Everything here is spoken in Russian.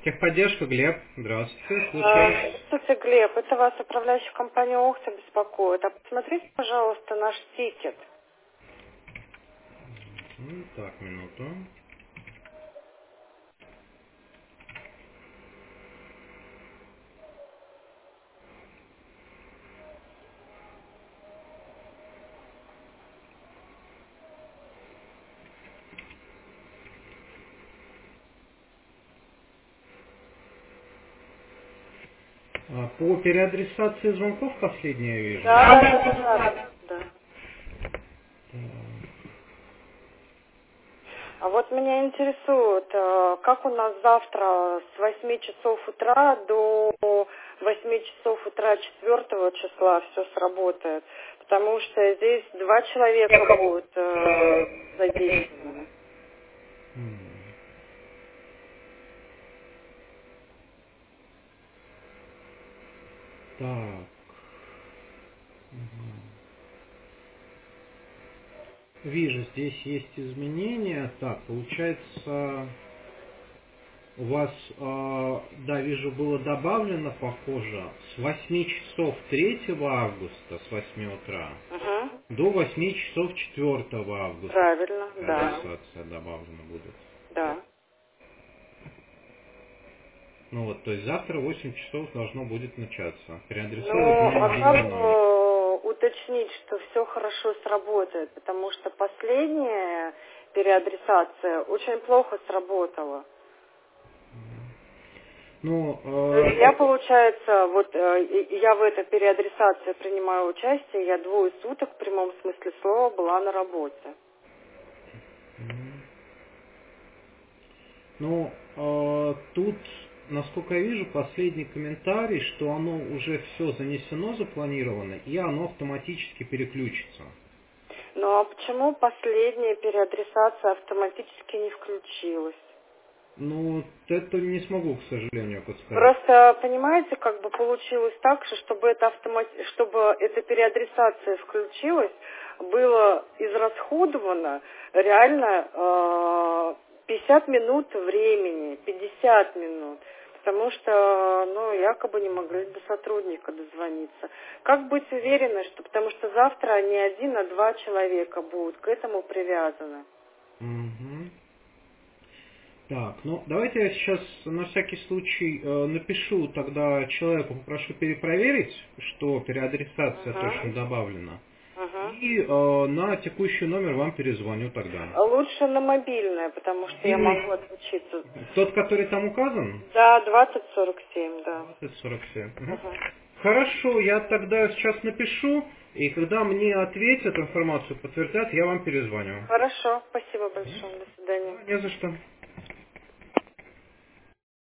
Техподдержка, Глеб. Здравствуйте, слушаю. Здравствуйте, Глеб. Это вас управляющая компания «Охта» беспокоит. А посмотрите, пожалуйста, наш тикет. Так, минуту. По переадресации звонков последнее я вижу. Да. А вот меня интересует, как у нас завтра с 8 часов утра до 8 часов утра 4 числа все сработает. Потому что здесь 2 человека будут задействованы. Так. Вижу, здесь есть изменения. Так, получается, у вас, да, вижу, было добавлено, похоже, с 8 часов 3 августа, с 8 утра, Угу. до 8 часов 4 августа. Правильно, да. Адресация добавлена будет. Да. Ну вот, то есть завтра в 8 часов должно будет начаться. Переадресовывать Ну, на а как единый номер. уточнить, что все хорошо сработает? Потому что последняя переадресация очень плохо сработала. Ну, То есть я, получается, вот я в этой переадресации принимаю участие, я 2 суток в прямом смысле слова была на работе. ну, тут, насколько я вижу, последний комментарий, что оно уже все занесено, запланировано, и оно автоматически переключится. Ну а почему последняя переадресация автоматически не включилась? Ну, это не смогу, к сожалению, подсказать. Просто, понимаете, как бы получилось так, что чтобы эта переадресация включилась, было израсходовано реально 50 минут времени, 50 минут. Потому что, ну, якобы не могли до сотрудника дозвониться. Как быть уверенной, что, потому что завтра не 1, а 2 человека будут к этому привязаны. Мгм. Так, ну давайте я сейчас на всякий случай напишу тогда человеку, попрошу перепроверить, что переадресация точно Угу. добавлена. Угу. И на текущий номер вам перезвоню тогда. Лучше на мобильное, потому что я Мобильный, могу отключиться. тот, который там указан? Да, 2047, да. 2047. Мгм. Угу. Хорошо, я тогда сейчас напишу, и когда мне ответят, информацию подтвердят, я вам перезвоню. Хорошо, спасибо большое, до свидания. Не за что.